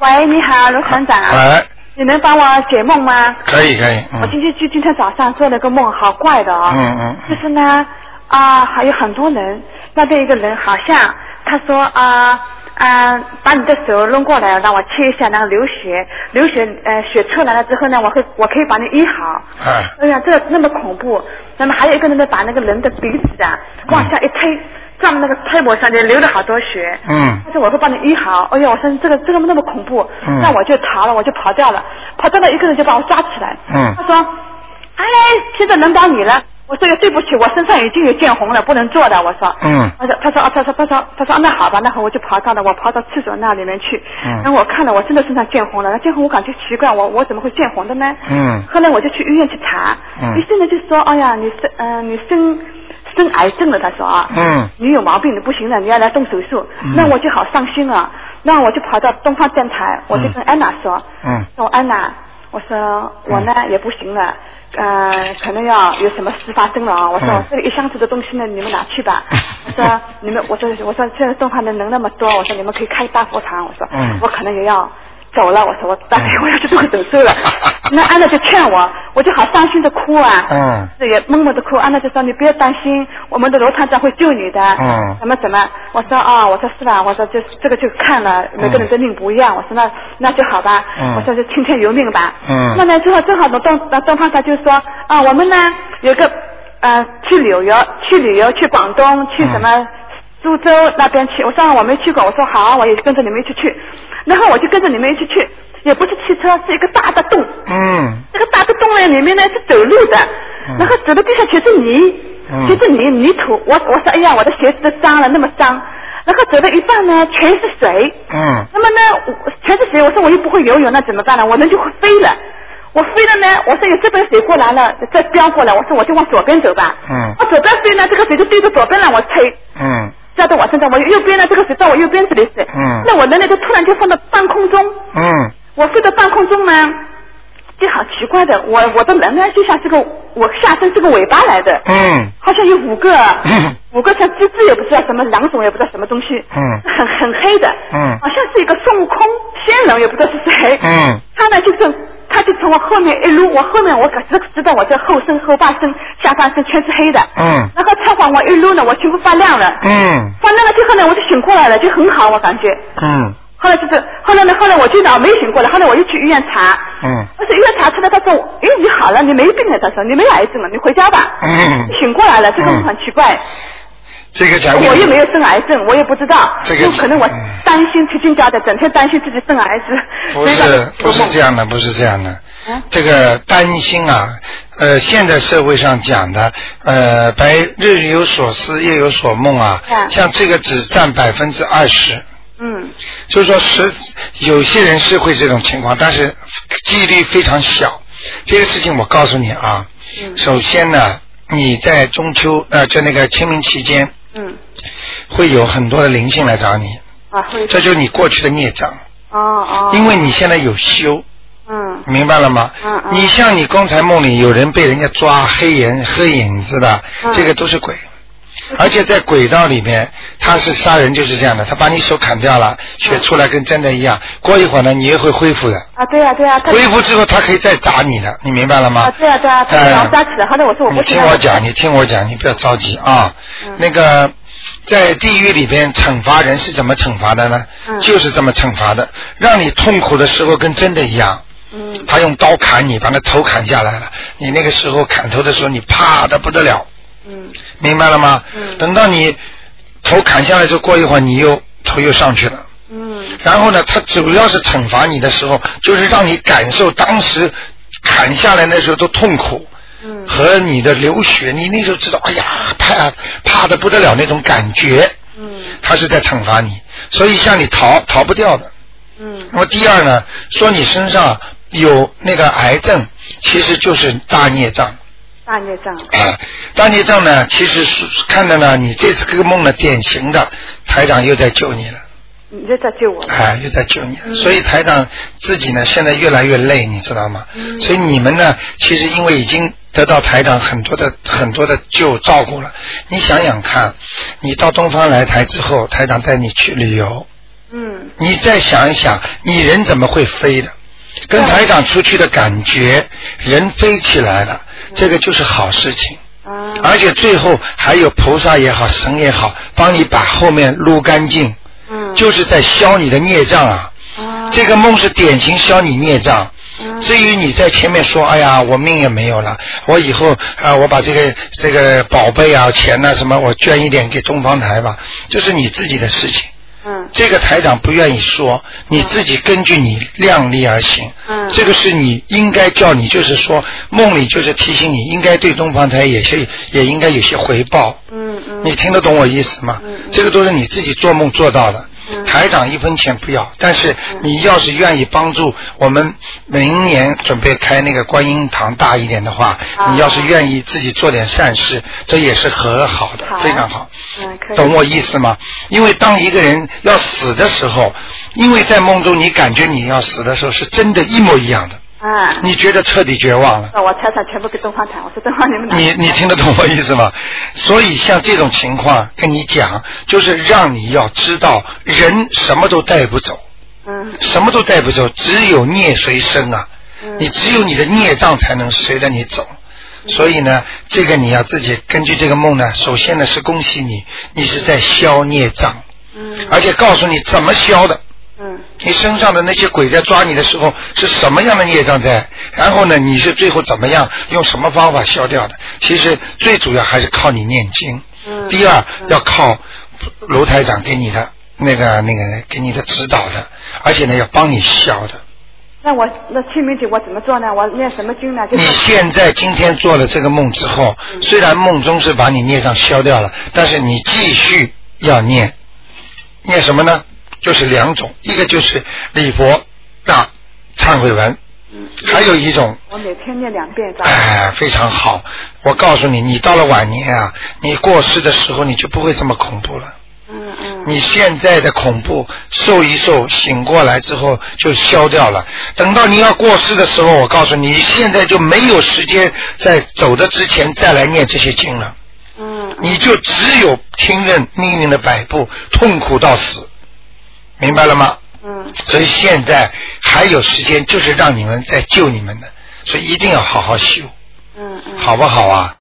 喂，你好，卢团长。 喂。 你能帮我解梦吗？ 可以。 我今天早上做了个梦，好怪的哦。就是呢还有很多人，那边一个人好像他说把你的手弄过来，让我切一下，然后流血血出来了之后呢，我可以把你医好。哎呀，这那么恐怖。那么还有一个人呢，把那个人的鼻子往下一推，撞那个推膜上面流了好多血。他说我会帮你医好。哎呦，我说这个那么恐怖。那我就逃了，我就跑掉了，一个人就把我抓起来。他说哎，现在轮到你了。我说对不起，我身上已经有见红了，不能做的。我说，他说那好吧，那我就跑到厕所那里面去。然后我看了，我真的身上见红了。那见红我感觉奇怪，我怎么会见红的呢？后来我就去医院去查，医生呢就说，哎呀，你生癌症了，他说你有毛病，你不行了，你要来动手术。那我就好伤心啊。那我就跑到东方电台，我就跟安娜说，说安娜，我说我呢也不行了。可能要有什么事发生了啊！我说这个一箱子的东西呢，你们拿去吧。我说现在东方人那么多，我说你们可以开大佛堂。我说我可能也要走了。我说我大概我要去动手术了。那安娜就劝我就好伤心的哭啊。也默默的哭。安娜就说你不要担心，我们的罗团长会救你的。怎么？我说是吧？我说这个就看了，每个人的命不一样。我说那就好吧。我说就听天由命吧。那呢正好东方台就说我们呢有个去旅游去广东去什么苏州那边去。我说我没去过。我说好，我也跟着你们一起去。然后我就跟着你们一起去，也不是汽车，是一个大的洞。这个大的洞呢里面呢是走路的，然后走的地上全是泥土。我说哎呀，我的鞋子都脏了，那么脏。然后走到一半呢全是水。那么呢全是水，我说我又不会游泳，那怎么办呢？我人就会飞了。我飞了呢，我说有这边水过来了，再飙过来，我说我就往左边走吧。我左边飞呢，这个水就对着左边让我吹。照到我身上，我右边呢，这个水到我右边这里是。那我人呢就突然就放到半空中。我飞到半空中呢，就好奇怪的，我的人呢就像我下身是个尾巴来的。好像有5个像蜘蛛也不知道什么，狼虫也不知道什么东西。很黑的。好像是一个孙悟空仙人，也不知道是谁。他就从我后面一撸，我可是知道我这后身后半身下半身全是黑的。然后他往我一撸呢，我全部发亮了。发亮了之后呢，我就醒过来了，就很好，我感觉。后来我就没醒过来，后来我又去医院查。但是医院查出来，他说你好了，你没病了，他说你没癌症了，你回家吧。醒过来了，这个很奇怪。 这个我又没有生癌症，我也不知道。有可能我担心提心吊胆，整天担心自己生癌症。 不是这样的，不是这样的。这个担心现在社会上讲的白日有所思夜有所梦像这个只占20%。就是说有些人是会这种情况，但是几率非常小。这个事情我告诉你首先呢，你在中秋就那个清明期间会有很多的灵性来找你这就是你过去的孽障因为你现在有修明白了吗你像你刚才梦里有人被人家抓黑影子的这个都是鬼而且在轨道里面他是杀人就是这样的，他把你手砍掉了血出来跟真的一样过一会儿呢你也会恢复的对啊恢复之后他可以再打你的，你明白了吗对啊他抓起来后来我说我不听我讲你不要着急那个在地狱里边惩罚人是怎么惩罚的呢就是这么惩罚的，让你痛苦的时候跟真的一样他用刀砍你把那头砍下来了，你那个时候砍头的时候你怕得不得了明白了吗等到你头砍下来之后过一会儿你头又上去了然后呢他主要是惩罚你的时候就是让你感受当时砍下来那时候都痛苦和你的流血，你那时候知道哎呀怕得不得了那种感觉他是在惩罚你，所以像你逃不掉的那么第二呢，说你身上有那个癌症其实就是大孽障大孽障呢其实是看的呢你这次这个梦呢典型的台长又在救你了你又在救我又在救你所以台长自己呢现在越来越累你知道吗所以你们呢其实因为已经得到台长很多的照顾了，你想想看你到东方来台之后台长带你去旅游你再想一想，你人怎么会飞的？跟台长出去的感觉，人飞起来了，这个就是好事情。而且最后还有菩萨也好，神也好，帮你把后面撸干净。就是在消你的孽障啊。这个梦是典型消你孽障。至于你在前面说，哎呀，我命也没有了，我以后我把这个宝贝啊、钱啊什么，我捐一点给东方台吧，这是你自己的事情。这个台长不愿意说，你自己根据你量力而行。这个是你应该叫你，就是说梦里就是提醒你，应该对东方台也应该有些回报。你听得懂我意思吗？这个都是你自己做梦做到的。台长1分钱不要，但是你要是愿意帮助我们明年准备开那个观音堂大一点的话，你要是愿意自己做点善事，这也是很好的，非常好。懂我意思吗？因为当一个人要死的时候，因为在梦中你感觉你要死的时候是真的一模一样的。你觉得彻底绝望了。 我财产全部给东方台，我说东方你们你听得懂我意思吗？所以像这种情况跟你讲，就是让你要知道，人什么都带不走。什么都带不走，只有孽随身啊。你只有你的孽障才能随着你走。所以呢，这个你要自己根据这个梦呢，首先呢是恭喜你，你是在消孽障。而且告诉你怎么消的。你身上的那些鬼在抓你的时候是什么样的孽障在，然后呢你是最后怎么样用什么方法消掉的。其实最主要还是靠你念经。第二要靠卢台长给你的那个给你的指导的，而且呢要帮你消的。 那清明节我怎么做呢？我念什么经呢？ 你现在今天做了这个梦之后，虽然梦中是把你孽障消掉了，但是你继续要念什么呢？就是2种，一个就是礼佛大忏悔文，还有一种我每天念2遍。 非常好。我告诉你，你到了晚年啊，你过世的时候你就不会这么恐怖了。你现在的恐怖受一受，醒过来之后就消掉了。等到你要过世的时候，我告诉你，现在就没有时间在走的之前再来念这些经了。你就只有听任命运的摆布，痛苦到死。明白了吗？所以现在还有时间，就是让你们在救你们的，所以一定要好好修。好不好啊？